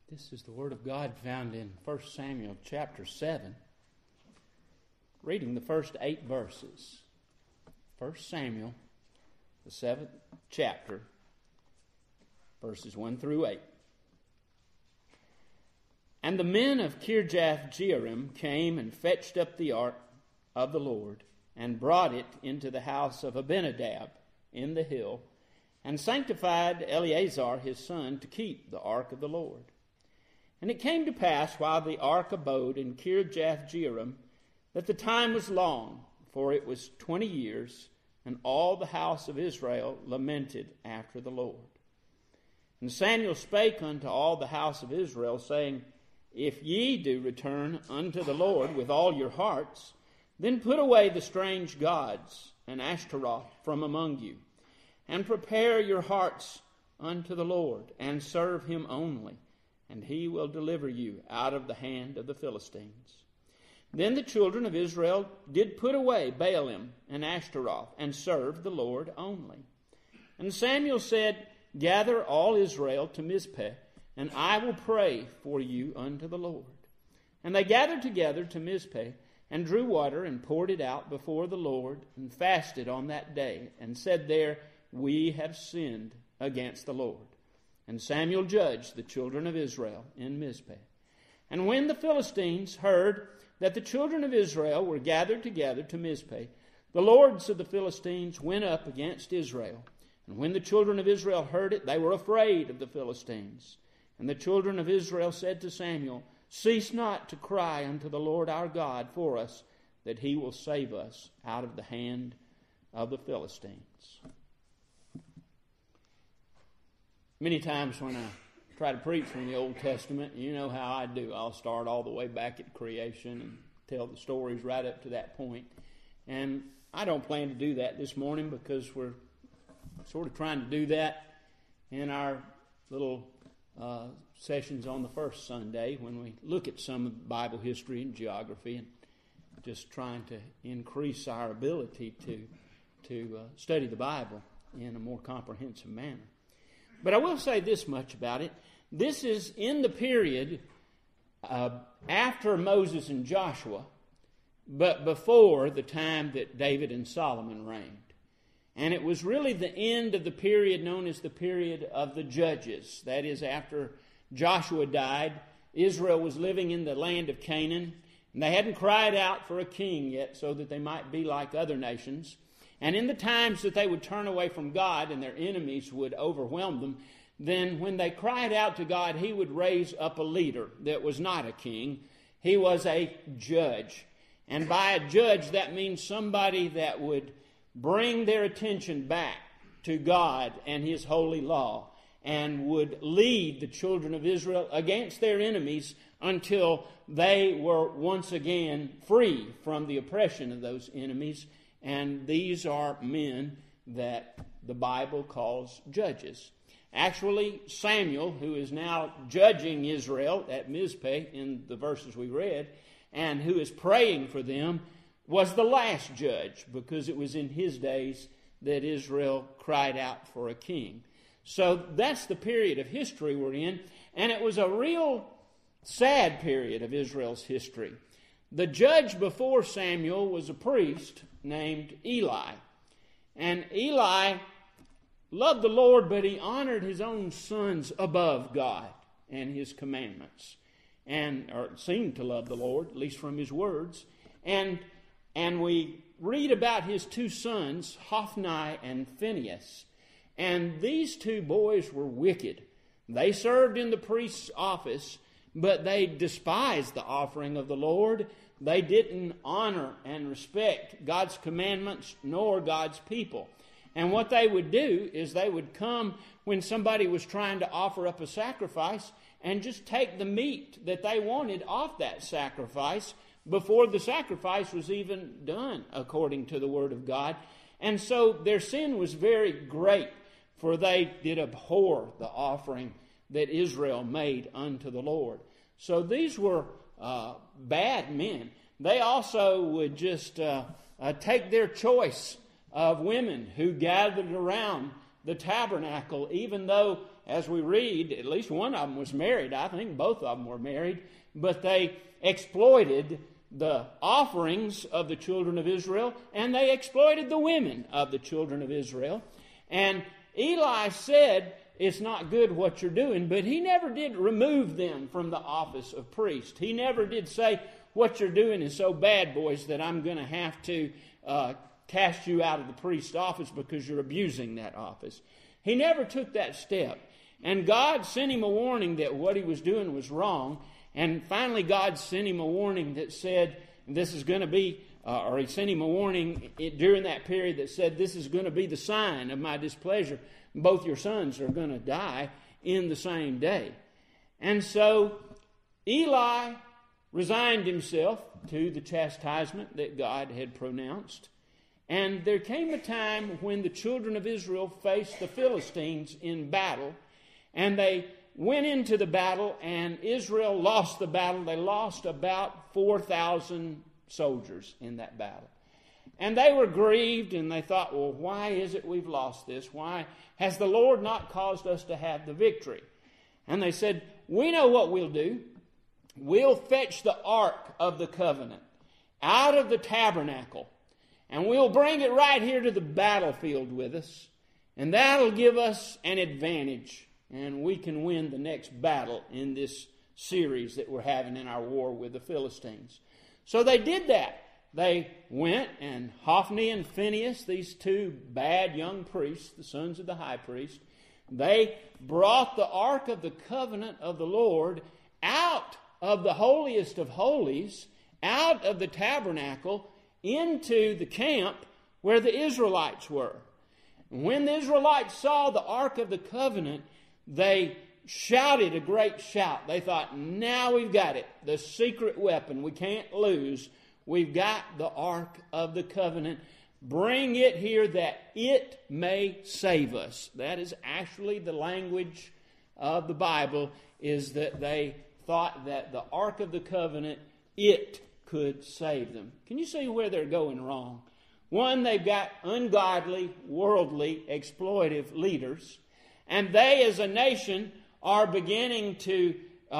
This is the Word of God found in 1 Samuel chapter 7. Reading the first 8 verses. 1 Samuel, the 7th chapter, verses 1 through 8. And the men of Kirjath-jearim came and fetched up the ark of the Lord, and brought it into the house of Abinadab in the hill, and sanctified Eleazar his son to keep the ark of the Lord. And it came to pass, while the ark abode in Kirjath-jearim, that the time was long, for it was 20 years, and all the house of Israel lamented after the Lord. And Samuel spake unto all the house of Israel, saying, If ye do return unto the Lord with all your hearts, then put away the strange gods and Ashtaroth from among you, and prepare your hearts unto the Lord, and serve him only, and he will deliver you out of the hand of the Philistines. Then the children of Israel did put away Baalim and Ashtaroth, and served the Lord only. And Samuel said, Gather all Israel to Mizpeh, and I will pray for you unto the Lord. And they gathered together to Mizpeh, and drew water, and poured it out before the Lord, and fasted on that day, and said there, We have sinned against the Lord. And Samuel judged the children of Israel in Mizpeh. And when the Philistines heard that the children of Israel were gathered together to Mizpeh, the lords of the Philistines went up against Israel. And when the children of Israel heard it, they were afraid of the Philistines. And the children of Israel said to Samuel, Cease not to cry unto the Lord our God for us, that he will save us out of the hand of the Philistines. Many times when I try to preach from the Old Testament, you know how I do. I'll start all the way back at creation and tell the stories right up to that point. And I don't plan to do that this morning, because we're sort of trying to do that in our little sessions on the first Sunday, when we look at some of the Bible history and geography, and just trying to increase our ability to study the Bible in a more comprehensive manner. But I will say this much about it. This is in the period after Moses and Joshua, but before the time that David and Solomon reigned. And it was really the end of the period known as the period of the Judges. That is, after Joshua died, Israel was living in the land of Canaan, and they hadn't cried out for a king yet so that they might be like other nations. And in the times that they would turn away from God and their enemies would overwhelm them, then when they cried out to God, he would raise up a leader that was not a king. He was a judge. And by a judge, that means somebody that would bring their attention back to God and his holy law, and would lead the children of Israel against their enemies until they were once again free from the oppression of those enemies. And these are men that the Bible calls judges. Actually, Samuel, who is now judging Israel at Mizpeh in the verses we read, and who is praying for them, was the last judge, because it was in his days that Israel cried out for a king. So that's the period of history we're in, and it was a real sad period of Israel's history. The judge before Samuel was a priest named Eli. And Eli loved the Lord, but he honored his own sons above God and his commandments, or seemed to love the Lord, at least from his words. And we read about his 2 sons, Hophni and Phinehas. And these 2 boys were wicked. They served in the priest's office, but they despised the offering of the Lord. They didn't honor and respect God's commandments nor God's people. And what they would do is they would come when somebody was trying to offer up a sacrifice and just take the meat that they wanted off that sacrifice before the sacrifice was even done according to the Word of God. And so their sin was very great, for they did abhor the offering that Israel made unto the Lord. So these were bad men. They also would just take their choice of women who gathered around the tabernacle, even though as we read, at least one of them was married. I think both of them were married. But they exploited the offerings of the children of Israel, and they exploited the women of the children of Israel. And Eli said, it's not good what you're doing, but he never did remove them from the office of priest. He never did say, what you're doing is so bad, boys, that I'm going to have to cast you out of the priest's office because you're abusing that office. He never took that step. And God sent him a warning that what he was doing was wrong. And finally God sent him a warning that said, this is going to be, or he sent him a warning during that period that said, this is going to be the sign of my displeasure. Both your sons are going to die in the same day. And so Eli resigned himself to the chastisement that God had pronounced. And there came a time when the children of Israel faced the Philistines in battle, and they went into the battle, and Israel lost the battle. They lost about 4,000 soldiers in that battle. And they were grieved, and they thought, well, why is it we've lost this? Why has the Lord not caused us to have the victory? And they said, we know what we'll do. We'll fetch the Ark of the Covenant out of the tabernacle, and we'll bring it right here to the battlefield with us, and that'll give us an advantage, and we can win the next battle in this series that we're having in our war with the Philistines. So they did that. They went, and Hophni and Phinehas, these two bad young priests, the sons of the high priest, they brought the Ark of the Covenant of the Lord out of the holiest of holies, out of the tabernacle, into the camp where the Israelites were. And when the Israelites saw the Ark of the Covenant, they shouted a great shout. They thought, now we've got it, the secret weapon we can't lose. We've got the Ark of the Covenant. Bring it here that it may save us. That is actually the language of the Bible, is that they thought that the Ark of the Covenant, it could save them. Can you see where they're going wrong? One, they've got ungodly, worldly, exploitive leaders. And they as a nation are beginning to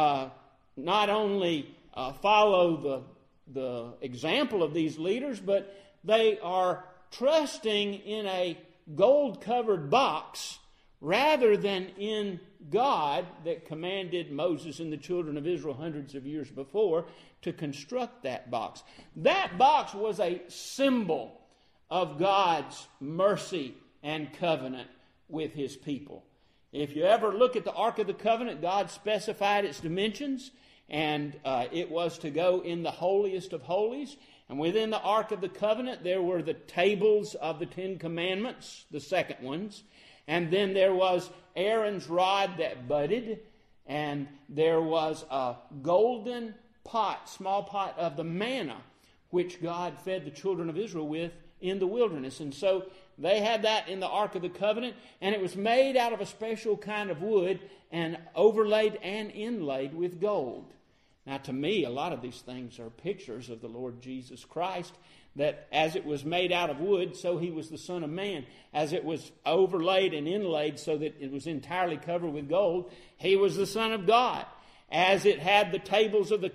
not only follow the example of these leaders, but they are trusting in a gold-covered box rather than in God that commanded Moses and the children of Israel hundreds of years before to construct that box. That box was a symbol of God's mercy and covenant with his people. If you ever look at the Ark of the Covenant, God specified its dimensions, and it was to go in the holiest of holies. And within the Ark of the Covenant, there were the tables of the Ten Commandments, the second ones. And then there was Aaron's rod that budded, and there was a golden pot, small pot of the manna, which God fed the children of Israel with in the wilderness. And so they had that in the Ark of the Covenant, and it was made out of a special kind of wood and overlaid and inlaid with gold. Now, to me, a lot of these things are pictures of the Lord Jesus Christ, that as it was made out of wood, so he was the Son of Man. As it was overlaid and inlaid so that it was entirely covered with gold, he was the Son of God. As it had the tables of the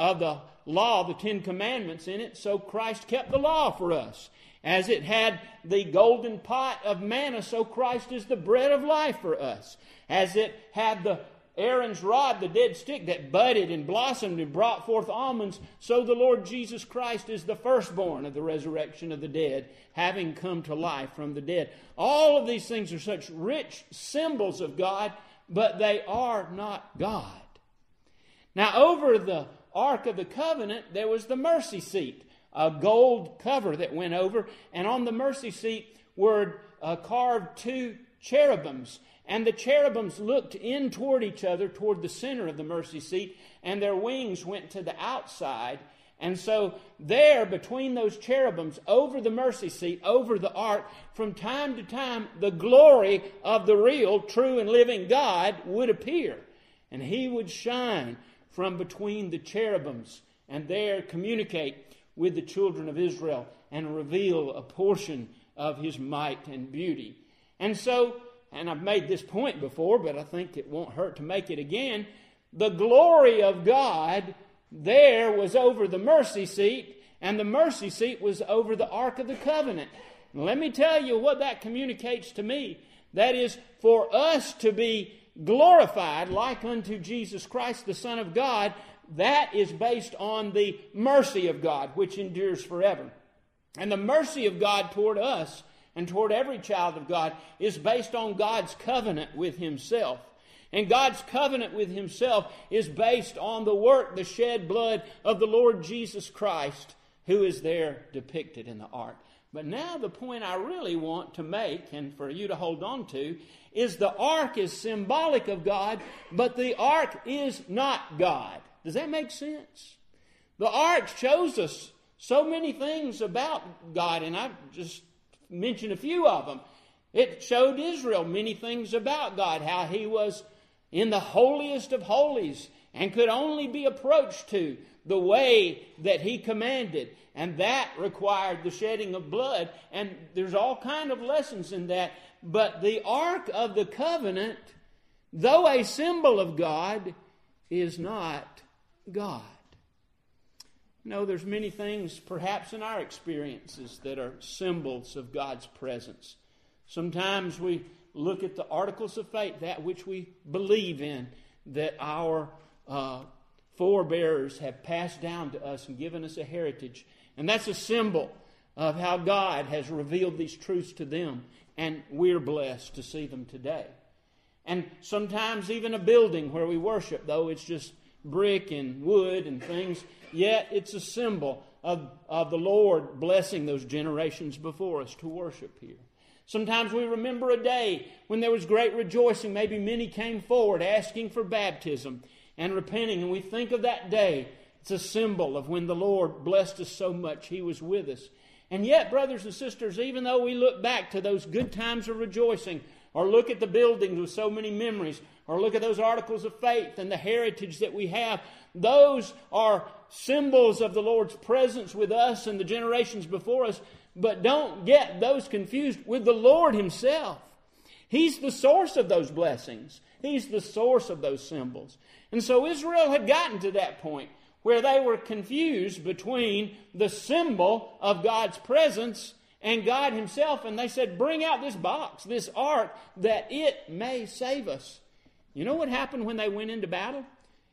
law, the Ten Commandments in it, so Christ kept the law for us. As it had the golden pot of manna, so Christ is the bread of life for us. As it had the Aaron's rod, the dead stick that budded and blossomed and brought forth almonds, so the Lord Jesus Christ is the firstborn of the resurrection of the dead, having come to life from the dead. All of these things are such rich symbols of God, but they are not God. Now, over the Ark of the Covenant, there was the mercy seat, a gold cover that went over, and on the mercy seat were carved two cherubims. And the cherubims looked in toward each other, toward the center of the mercy seat, and their wings went to the outside. And so there, between those cherubims, over the mercy seat, over the ark, from time to time, the glory of the real, true, and living God would appear. And he would shine from between the cherubims, and there communicate with the children of Israel and reveal a portion of his might and beauty. And so and I've made this point before, but I think it won't hurt to make it again, the glory of God there was over the mercy seat, and the mercy seat was over the Ark of the Covenant. And let me tell you what that communicates to me. That is, for us to be glorified like unto Jesus Christ, the Son of God, that is based on the mercy of God, which endures forever. And the mercy of God toward us and toward every child of God is based on God's covenant with Himself. And God's covenant with Himself is based on the work, the shed blood of the Lord Jesus Christ, who is there depicted in the ark. But now the point I really want to make, and for you to hold on to, is the ark is symbolic of God, but the ark is not God. Does that make sense? The ark shows us so many things about God, and I've just mentioned a few of them. It showed Israel many things about God, how He was in the holiest of holies and could only be approached to the way that He commanded. And that required the shedding of blood. And there's all kind of lessons in that. But the Ark of the Covenant, though a symbol of God, is not God. You know, there's many things perhaps in our experiences that are symbols of God's presence. Sometimes we look at the articles of faith, that which we believe in, that our forebears have passed down to us and given us a heritage. And that's a symbol of how God has revealed these truths to them. And we're blessed to see them today. And sometimes even a building where we worship, though it's just brick and wood and things, yet it's a symbol of the Lord blessing those generations before us to worship here. Sometimes we remember a day when there was great rejoicing. Maybe many came forward asking for baptism and repenting. And we think of that day. It's a symbol of when the Lord blessed us so much. He was with us. And yet, brothers and sisters, even though we look back to those good times of rejoicing, or look at the buildings with so many memories, or look at those articles of faith and the heritage that we have, those are symbols of the Lord's presence with us and the generations before us. But don't get those confused with the Lord Himself. He's the source of those blessings. He's the source of those symbols. And so Israel had gotten to that point where they were confused between the symbol of God's presence and God Himself. And they said, bring out this box, this ark, that it may save us. You know what happened when they went into battle?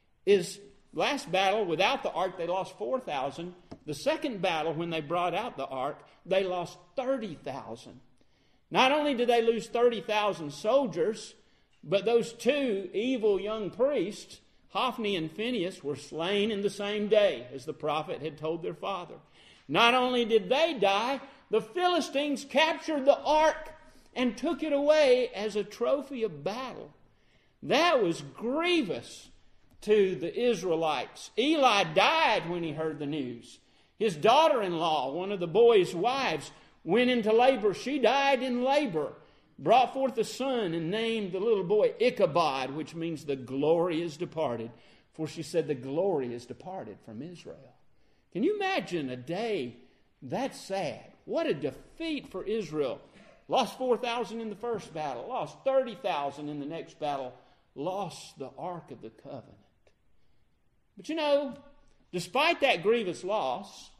Last battle, without the ark, they lost 4,000. The second battle, when they brought out the ark, they lost 30,000. Not only did they lose 30,000 soldiers, but those two evil young priests, Hophni and Phinehas, were slain in the same day as the prophet had told their father. Not only did they die, the Philistines captured the ark and took it away as a trophy of battle. That was grievous to the Israelites. Eli died when he heard the news. His daughter-in-law, one of the boy's wives, went into labor. She died in labor, brought forth a son, and named the little boy Ichabod, which means the glory is departed. For she said, the glory is departed from Israel. Can you imagine a day that sad? What a defeat for Israel. Lost 4,000 in the first battle, lost 30,000 in the next battle, lost the Ark of the Covenant. But you know, despite that grievous loss,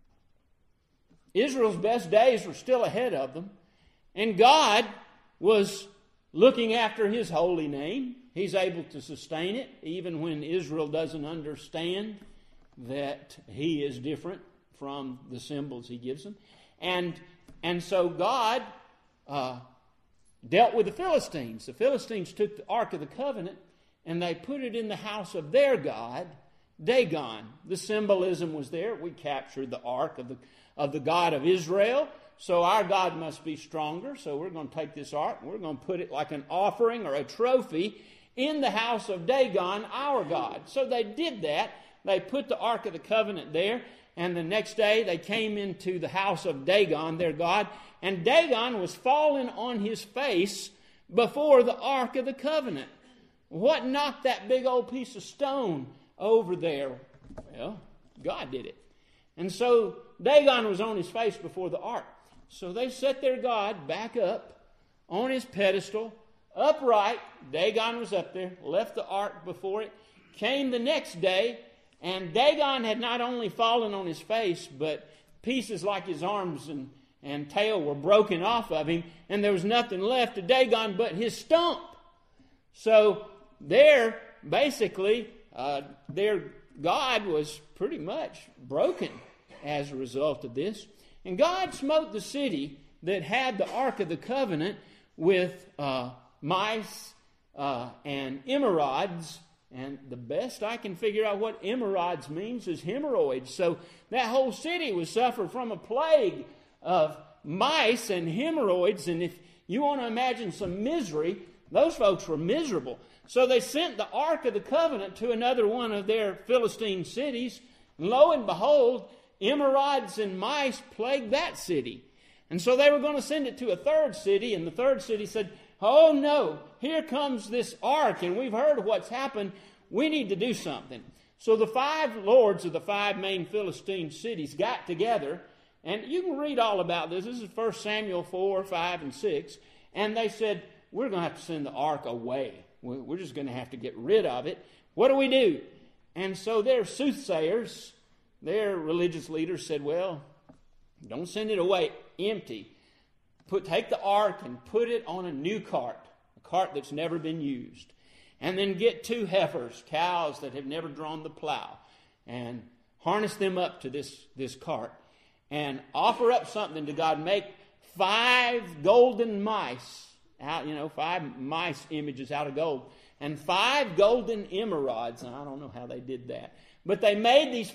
Israel's best days were still ahead of them. And God was looking after His holy name. He's able to sustain it, even when Israel doesn't understand that He is different from the symbols He gives them. And so God dealt with the Philistines. The Philistines took the Ark of the Covenant and they put it in the house of their god, Dagon. The symbolism was there. We captured the Ark of the God of Israel, so our God must be stronger. So we're going to take this Ark and we're going to put it like an offering or a trophy in the house of Dagon, our God. So they did that. They put the Ark of the Covenant there, and the next day they came into the house of Dagon, their God, and Dagon was fallen on his face before the Ark of the Covenant. What knocked that big old piece of stone over there? Well, God did it. And so Dagon was on his face before the ark. So they set their God back up on his pedestal upright. Dagon was up there, left the ark before it, came the next day, and Dagon had not only fallen on his face, but pieces like his arms and tail were broken off of him, and there was nothing left of Dagon but his stump. So there, basically, their God was pretty much broken as a result of this. And God smote the city that had the Ark of the Covenant with mice and emerods. And the best I can figure out what emerods means is hemorrhoids. So that whole city was suffered from a plague of mice and hemorrhoids. And if you want to imagine some misery, those folks were miserable. So they sent the Ark of the Covenant to another one of their Philistine cities. And lo and behold, emerods and mice plagued that city. And so they were going to send it to a third city, and the third city said, oh no, here comes this ark, and we've heard what's happened. We need to do something. So the 5 lords of the 5 main Philistine cities got together, and you can read all about this. This is 1 Samuel 4, 5, and 6. And they said, we're going to have to send the ark away. We're just going to have to get rid of it. What do we do? And so their soothsayers, their religious leaders said, well, don't send it away empty. Take the ark and put it on a new cart, a cart that's never been used. And then get 2 heifers, cows that have never drawn the plow, and harness them up to this cart. And offer up something to God. Make 5 golden mice, 5 mice images out of gold. And 5 golden emerods. And I don't know how they did that. But they made these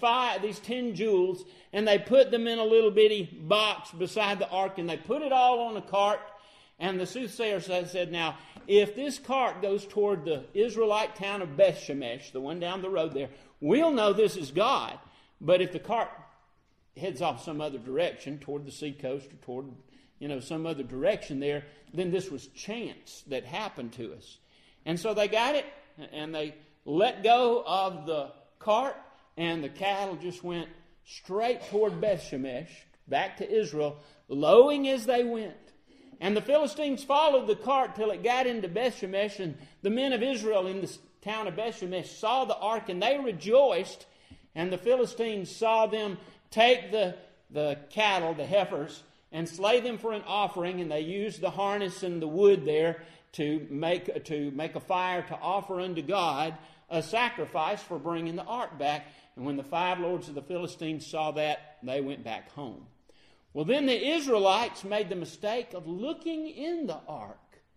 10 jewels, and they put them in a little bitty box beside the ark, and they put it all on a cart. And the soothsayer said, now, if this cart goes toward the Israelite town of Bethshemesh, the one down the road there, we'll know this is God. But if the cart heads off some other direction, toward the seacoast or toward, some other direction there, then this was chance that happened to us. And so they got it, and they let go of the cart, and the cattle just went straight toward Bethshemesh, back to Israel, lowing as they went. And the Philistines followed the cart till it got into Bethshemesh, and the men of Israel in the town of Bethshemesh saw the ark, and they rejoiced. And the Philistines saw them take the cattle, the heifers, and slay them for an offering, and they used the harness and the wood there to make a fire to offer unto God a sacrifice for bringing the ark back. And when the 5 lords of the Philistines saw that, they went back home. Well, then the Israelites made the mistake of looking in the ark.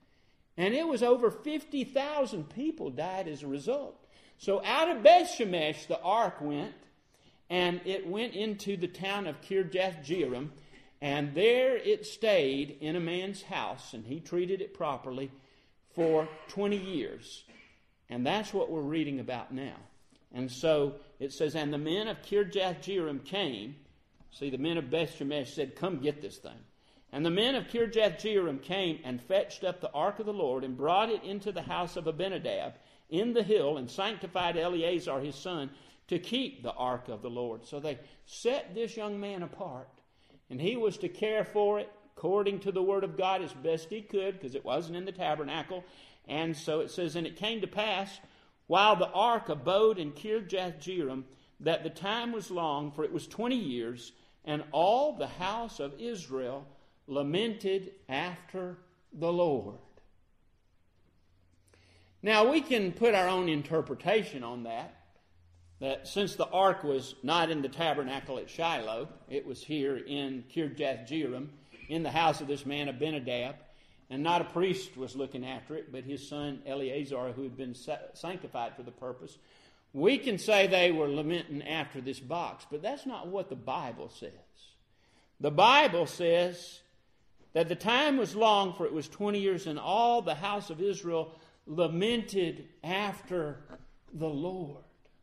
And it was over 50,000 people died as a result. So out of Bethshemesh the ark went, and it went into the town of Kirjath-jearim, and there it stayed in a man's house, and he treated it properly for 20 years. And that's what we're reading about now. And so it says, and the men of Kirjath-jearim came. See, the men of Bethshemesh said, come get this thing. And the men of Kirjath-jearim came and fetched up the ark of the Lord and brought it into the house of Abinadab in the hill, and sanctified Eleazar his son to keep the ark of the Lord. So they set this young man apart, and he was to care for it according to the word of God as best he could, because it wasn't in the tabernacle. And so it says, and it came to pass, while the ark abode in Kirjath-jearim, that the time was long, for it was 20 years, and all the house of Israel lamented after the Lord. Now we can put our own interpretation on that since the ark was not in the tabernacle at Shiloh, it was here in Kirjath-jearim, in the house of this man Abinadab, and not a priest was looking after it, but his son Eleazar, who had been sanctified for the purpose. We can say they were lamenting after this box, but that's not what the Bible says. The Bible says that the time was long, for it was 20 years, and all the house of Israel lamented after the Lord.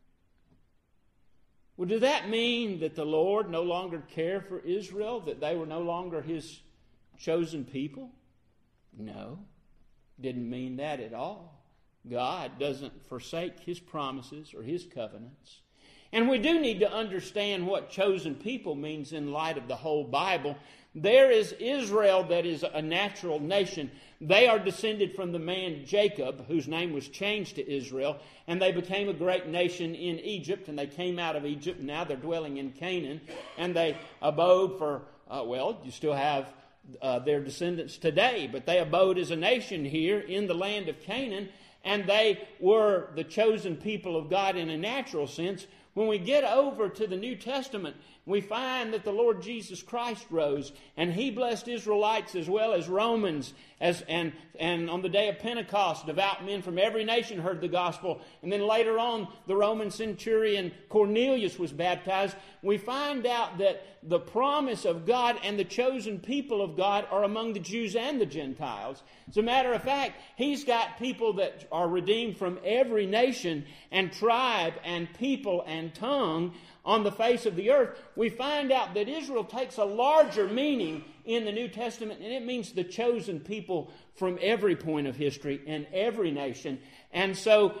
Well, did that mean that the Lord no longer cared for Israel, that they were no longer his chosen people? No, didn't mean that at all. God doesn't forsake his promises or his covenants. And we do need to understand what chosen people means in light of the whole Bible. There is Israel that is a natural nation. They are descended from the man Jacob, whose name was changed to Israel, and they became a great nation in Egypt, and they came out of Egypt, and now they're dwelling in Canaan, and they abode for, you still have their descendants today, but they abode as a nation here in the land of Canaan, and they were the chosen people of God in a natural sense. When we get over to the New Testament, we find that the Lord Jesus Christ rose, and He blessed Israelites as well as Romans. And on the day of Pentecost, devout men from every nation heard the gospel. And then later on, the Roman centurion Cornelius was baptized. We find out that the promise of God and the chosen people of God are among the Jews and the Gentiles. As a matter of fact, He's got people that are redeemed from every nation and tribe and people and tongue on the face of the earth. We find out that Israel takes a larger meaning in the New Testament, and it means the chosen people from every point of history and every nation. And so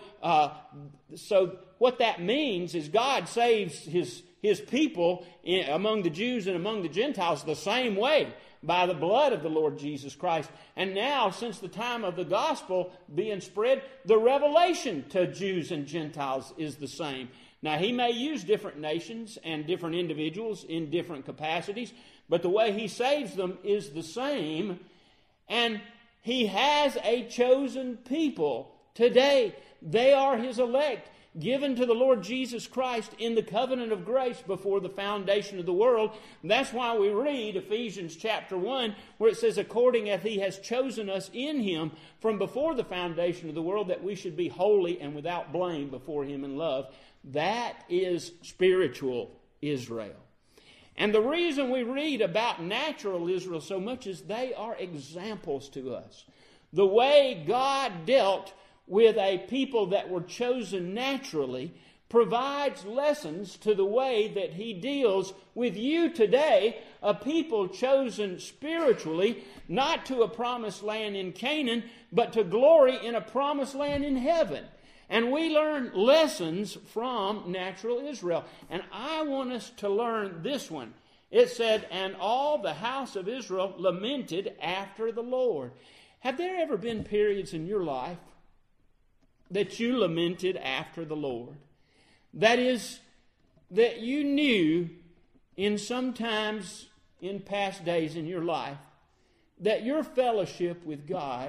what that means is God saves His people among the Jews and among the Gentiles the same way, by the blood of the Lord Jesus Christ. And now, since the time of the gospel being spread, the revelation to Jews and Gentiles is the same. Now, He may use different nations and different individuals in different capacities, but the way He saves them is the same. And He has a chosen people today. They are His elect, given to the Lord Jesus Christ in the covenant of grace before the foundation of the world. And that's why we read Ephesians chapter 1, where it says, according as He has chosen us in Him from before the foundation of the world, that we should be holy and without blame before Him in love. That is spiritual Israel. And the reason we read about natural Israel so much is they are examples to us. The way God dealt with a people that were chosen naturally provides lessons to the way that He deals with you today, a people chosen spiritually, not to a promised land in Canaan, but to glory in a promised land in heaven. And we learn lessons from natural Israel. And I want us to learn this one. It said, and all the house of Israel lamented after the Lord. Have there ever been periods in your life that you lamented after the Lord? That is, that you knew sometimes in past days in your life that your fellowship with God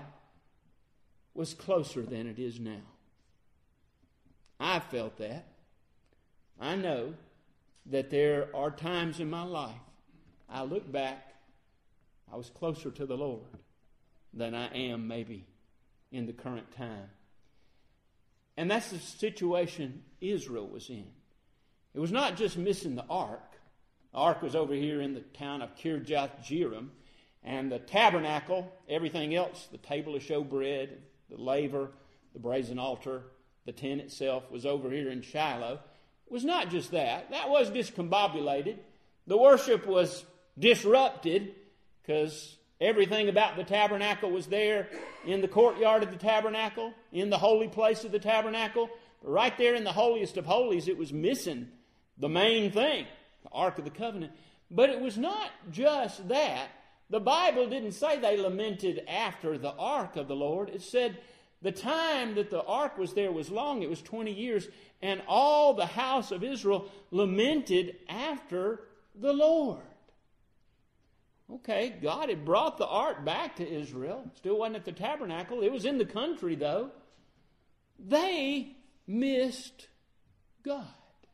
was closer than it is now. I've felt that. I know that there are times in my life I look back, I was closer to the Lord than I am maybe in the current time. And that's the situation Israel was in. It was not just missing the ark. The ark was over here in the town of Kirjath Jearim, and the tabernacle, everything else, the table of showbread, the laver, the brazen altar, the tent itself was over here in Shiloh. It was not just that. That was discombobulated. The worship was disrupted because everything about the tabernacle was there in the courtyard of the tabernacle, in the holy place of the tabernacle. But right there in the holiest of holies, it was missing the main thing, the Ark of the Covenant. But it was not just that. The Bible didn't say they lamented after the Ark of the Lord. It said the time that the ark was there was long. It was 20 years. And all the house of Israel lamented after the Lord. Okay, God had brought the ark back to Israel. Still wasn't at the tabernacle. It was in the country, though. They missed God.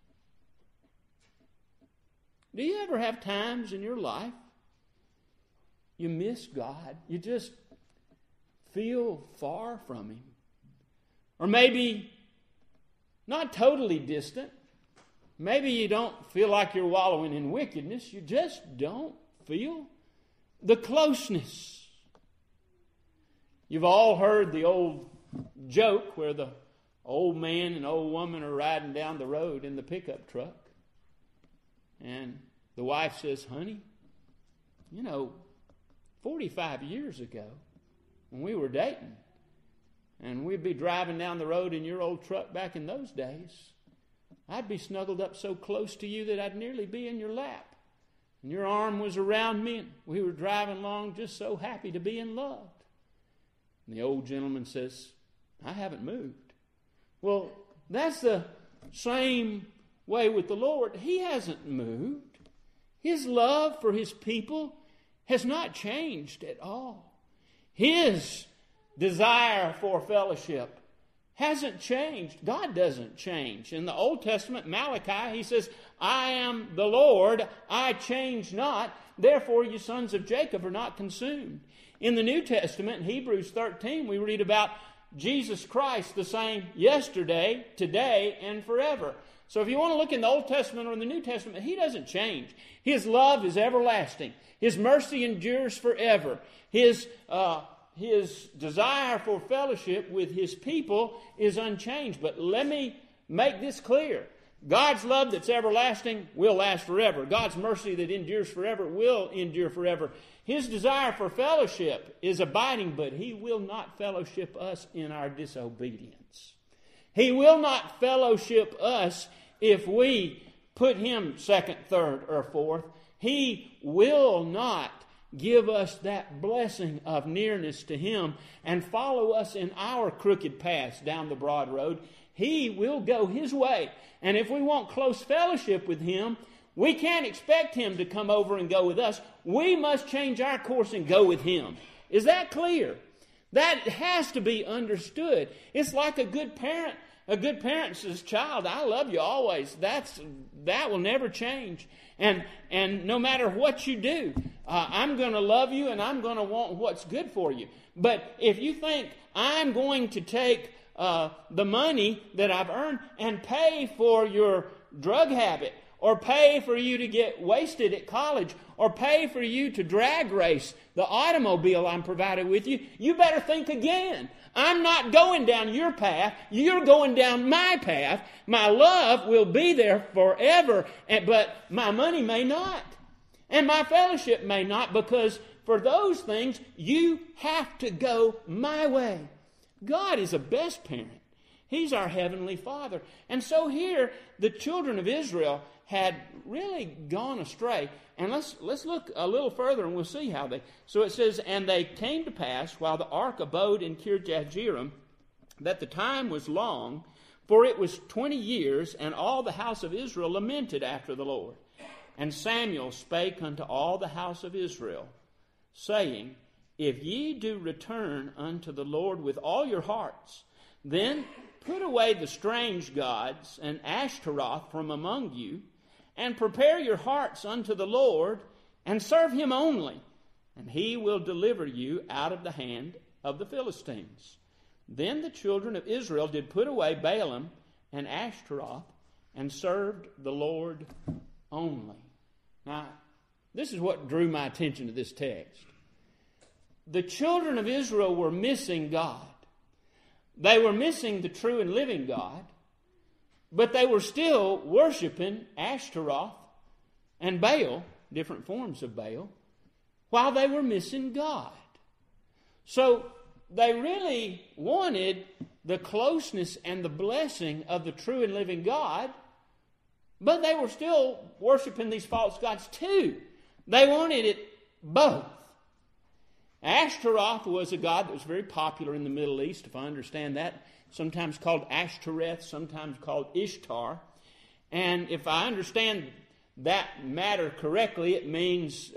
Do you ever have times in your life you miss God? You just feel far from Him. Or maybe not totally distant. Maybe you don't feel like you're wallowing in wickedness. You just don't feel the closeness. You've all heard the old joke where the old man and old woman are riding down the road in the pickup truck. And the wife says, honey, 45 years ago, when we were dating, and we'd be driving down the road in your old truck back in those days, I'd be snuggled up so close to you that I'd nearly be in your lap. And your arm was around me, and we were driving along just so happy to be in love. And the old gentleman says, I haven't moved. Well, that's the same way with the Lord. He hasn't moved. His love for His people has not changed at all. His desire for fellowship hasn't changed. God doesn't change. In the Old Testament, Malachi, He says, I am the Lord, I change not, therefore you sons of Jacob are not consumed. In the New Testament, in Hebrews 13, we read about Jesus Christ the same yesterday, today, and forever. So if you want to look in the Old Testament or in the New Testament, He doesn't change. His love is everlasting. His mercy endures forever. His desire for fellowship with His people is unchanged. But let me make this clear. God's love that's everlasting will last forever. God's mercy that endures forever will endure forever. His desire for fellowship is abiding, but He will not fellowship us in our disobedience. He will not fellowship us if we put Him second, third, or fourth. He will not give us that blessing of nearness to Him and follow us in our crooked paths down the broad road. He will go His way. And if we want close fellowship with Him, we can't expect Him to come over and go with us. We must change our course and go with Him. Is that clear? That has to be understood. It's like a good parent. A good parent says, child, I love you always. That will never change. And no matter what you do, I'm going to love you and I'm going to want what's good for you. But if you think I'm going to take the money that I've earned and pay for your drug habit, or pay for you to get wasted at college, or pay for you to drag race the automobile I'm provided with you, you better think again. I'm not going down your path. You're going down my path. My love will be there forever, but my money may not. And my fellowship may not, because for those things, you have to go my way. God is a best parent. He's our Heavenly Father. And so here, the children of Israel had really gone astray. And let's look a little further and we'll see how they... So it says, and they came to pass, while the ark abode in Kirjath-jearim, that the time was long, for it was 20 years, and all the house of Israel lamented after the Lord. And Samuel spake unto all the house of Israel, saying, If ye do return unto the Lord with all your hearts, then put away the strange gods and Ashtaroth from among you, and prepare your hearts unto the Lord, and serve Him only, and He will deliver you out of the hand of the Philistines. Then the children of Israel did put away Baalim and Ashtaroth, and served the Lord only. Now, this is what drew my attention to this text. The children of Israel were missing God. They were missing the true and living God, but they were still worshiping Ashtaroth and Baal, different forms of Baal, while they were missing God. So they really wanted the closeness and the blessing of the true and living God, but they were still worshiping these false gods too. They wanted it both. Ashtaroth was a god that was very popular in the Middle East, if I understand that. Sometimes called Ashtoreth, sometimes called Ishtar. And if I understand that matter correctly, it means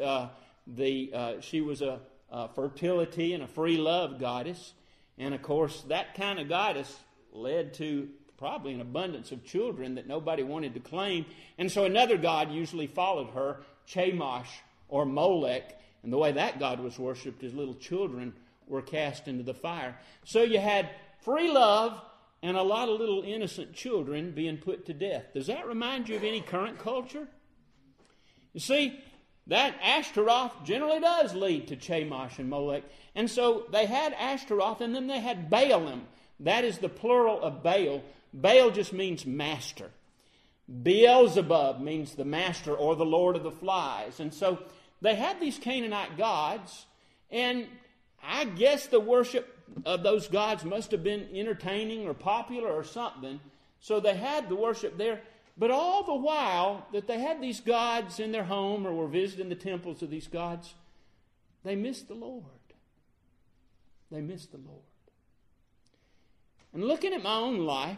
she was a fertility and a free love goddess. And of course, that kind of goddess led to probably an abundance of children that nobody wanted to claim. And so another god usually followed her, Chemosh or Molech. And the way that god was worshipped, his little children were cast into the fire. So you had free love and a lot of little innocent children being put to death. Does that remind you of any current culture? You see, that Ashtaroth generally does lead to Chemosh and Molech. And so they had Ashtaroth, and then they had Baalim. That is the plural of Baal. Baal just means master. Beelzebub means the master or the lord of the flies. And so they had these Canaanite gods, and I guess the worship of those gods must have been entertaining or popular or something. So they had the worship there. But all the while that they had these gods in their home or were visiting the temples of these gods, they missed the Lord. They missed the Lord. And looking at my own life,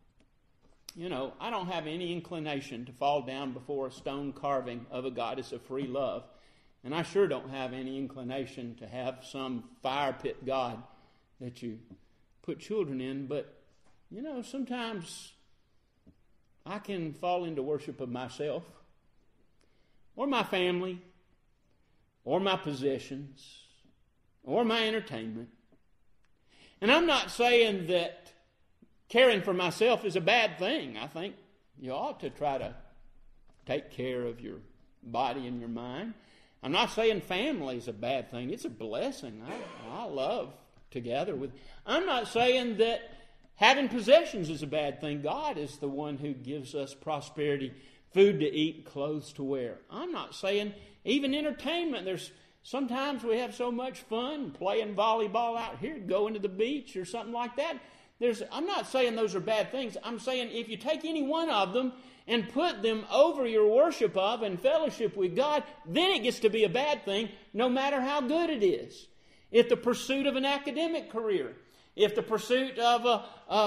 I don't have any inclination to fall down before a stone carving of a goddess of free love. And I sure don't have any inclination to have some fire pit god that you put children in. But, sometimes I can fall into worship of myself or my family or my possessions or my entertainment. And I'm not saying that caring for myself is a bad thing. I think you ought to try to take care of your body and your mind. I'm not saying family is a bad thing. It's a blessing. I love together with. I'm not saying that having possessions is a bad thing. God is the one who gives us prosperity, food to eat, clothes to wear. I'm not saying even entertainment. Sometimes we have so much fun playing volleyball out here, going to the beach or something like that. I'm not saying those are bad things. I'm saying if you take any one of them and put them over your worship of and fellowship with God, then it gets to be a bad thing, no matter how good it is. If the pursuit of an academic career, if the pursuit of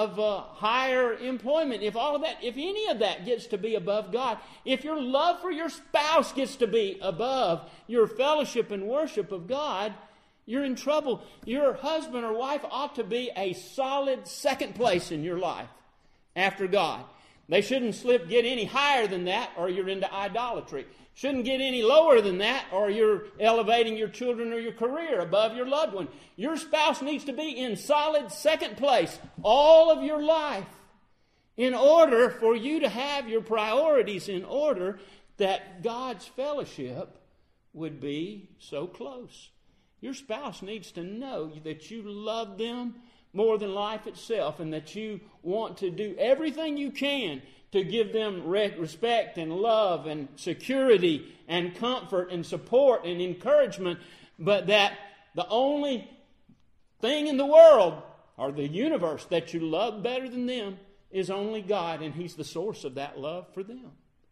higher employment, if any of that gets to be above God, if your love for your spouse gets to be above your fellowship and worship of God, you're in trouble. Your husband or wife ought to be a solid second place in your life after God. They shouldn't get any higher than that, or you're into idolatry. Shouldn't get any lower than that, or you're elevating your children or your career above your loved one. Your spouse needs to be in solid second place all of your life in order for you to have your priorities in order that God's fellowship would be so close. Your spouse needs to know that you love them more than life itself, and that you want to do everything you can to give them respect and love and security and comfort and support and encouragement, but that the only thing in the world or the universe that you love better than them is only God, and He's the source of that love for them.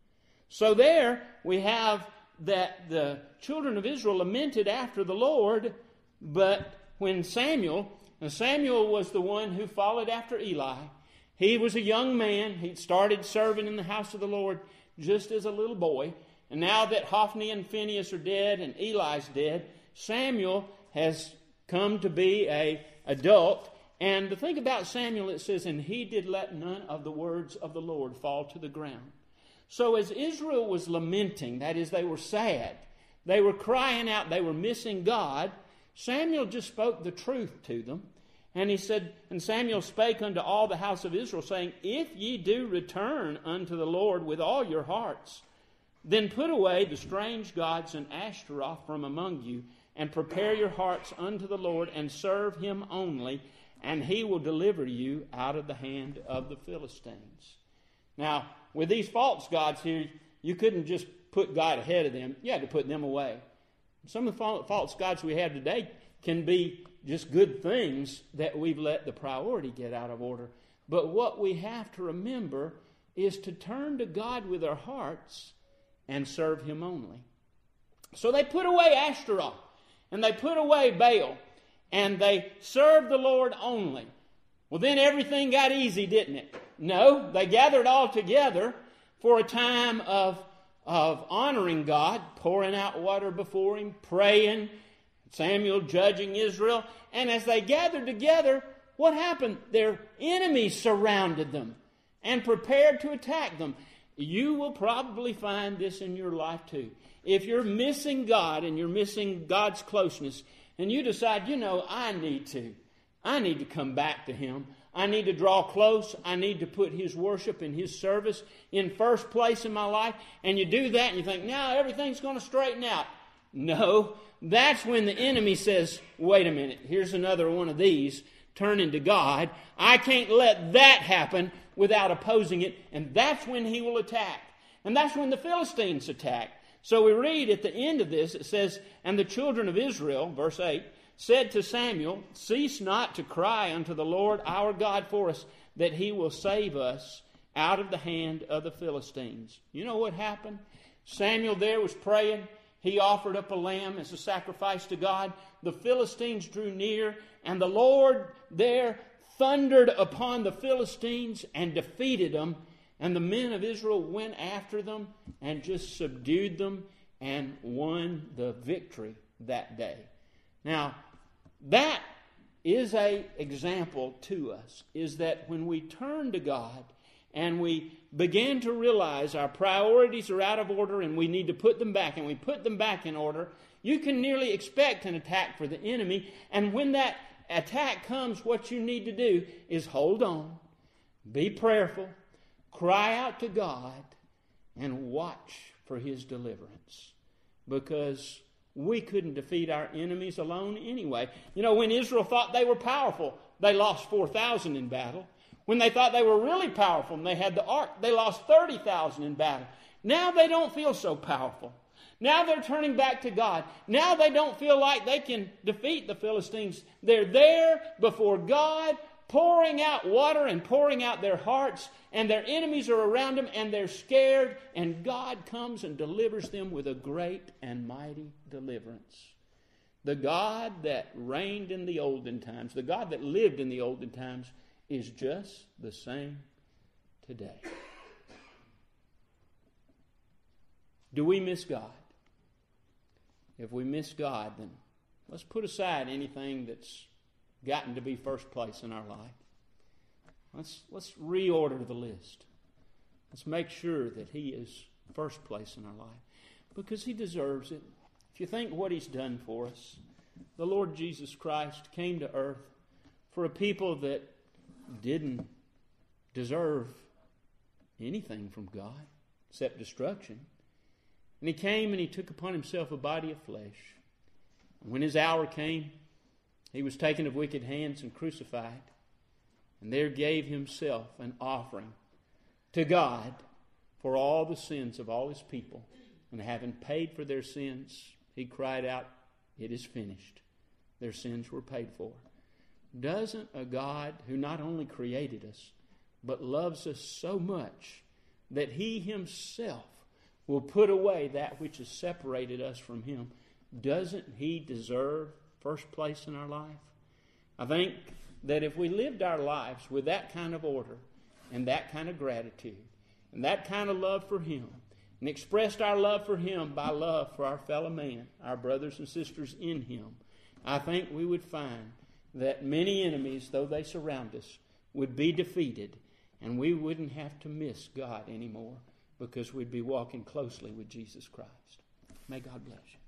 So there we have that the children of Israel lamented after the Lord, but when Samuel was the one who followed after Eli. He was a young man. He'd started serving in the house of the Lord just as a little boy. And now that Hophni and Phinehas are dead and Eli's dead, Samuel has come to be an adult. And the thing about Samuel, it says, and he did let none of the words of the Lord fall to the ground. So as Israel was lamenting, that is, they were sad, they were crying out, they were missing God, Samuel just spoke the truth to them. And he said, and Samuel spake unto all the house of Israel, saying, if ye do return unto the Lord with all your hearts, then put away the strange gods and Ashtaroth from among you, and prepare your hearts unto the Lord, and serve Him only, and He will deliver you out of the hand of the Philistines. Now, with these false gods here, you couldn't just put God ahead of them. You had to put them away. Some of the false gods we have today can be just good things that we've let the priority get out of order. But what we have to remember is to turn to God with our hearts and serve Him only. So they put away Ashtaroth, and they put away Baal, and they served the Lord only. Well, then everything got easy, didn't it? No, they gathered all together for a time of honoring God, pouring out water before Him, praying, Samuel judging Israel. And as they gathered together, what happened? Their enemies surrounded them and prepared to attack them. You will probably find this in your life too. If you're missing God and you're missing God's closeness, and you decide, I need to come back to Him. I need to draw close. I need to put His worship and His service in first place in my life. And you do that and you think, now everything's going to straighten out. No, that's when the enemy says, wait a minute, here's another one of these, turning to God. I can't let that happen without opposing it. And that's when he will attack. And that's when the Philistines attack. So we read at the end of this, it says, and the children of Israel, verse 8, said to Samuel, cease not to cry unto the Lord our God for us, that He will save us. out of the hand of the Philistines. You know what happened? Samuel there was praying. He offered up a lamb as a sacrifice to God. The Philistines drew near, and the Lord there thundered upon the Philistines and defeated them. And the men of Israel went after them and just subdued them and won the victory that day. Now, that is an example to us, is that when we turn to God and we begin to realize our priorities are out of order and we need to put them back, and we put them back in order, you can nearly expect an attack for the enemy. And when that attack comes, what you need to do is hold on, be prayerful, cry out to God, and watch for His deliverance. Because we couldn't defeat our enemies alone anyway. You know, when Israel thought they were powerful, they lost 4,000 in battle. When they thought they were really powerful and they had the ark, they lost 30,000 in battle. Now they don't feel so powerful. Now they're turning back to God. Now they don't feel like they can defeat the Philistines. They're there before God, pouring out water and pouring out their hearts, and their enemies are around them, and they're scared, and God comes and delivers them with a great and mighty deliverance. The God that reigned in the olden times, the God that lived in the olden times, is just the same today. Do we miss God? If we miss God, then let's put aside anything that's gotten to be first place in our life. Let's reorder the list. Let's make sure that He is first place in our life, because He deserves it. If you think what He's done for us, the Lord Jesus Christ came to earth for a people that didn't deserve anything from God except destruction. And He came and He took upon Himself a body of flesh. And when His hour came, He was taken of wicked hands and crucified, and there gave Himself an offering to God for all the sins of all His people. And having paid for their sins, He cried out, "It is finished." Their sins were paid for. Doesn't a God who not only created us, but loves us so much that He Himself will put away that which has separated us from Him, doesn't He deserve first place in our life? I think that if we lived our lives with that kind of order and that kind of gratitude and that kind of love for Him, and expressed our love for Him by love for our fellow man, our brothers and sisters in Him, I think we would find that many enemies, though they surround us, would be defeated, and we wouldn't have to miss God anymore, because we'd be walking closely with Jesus Christ. May God bless you.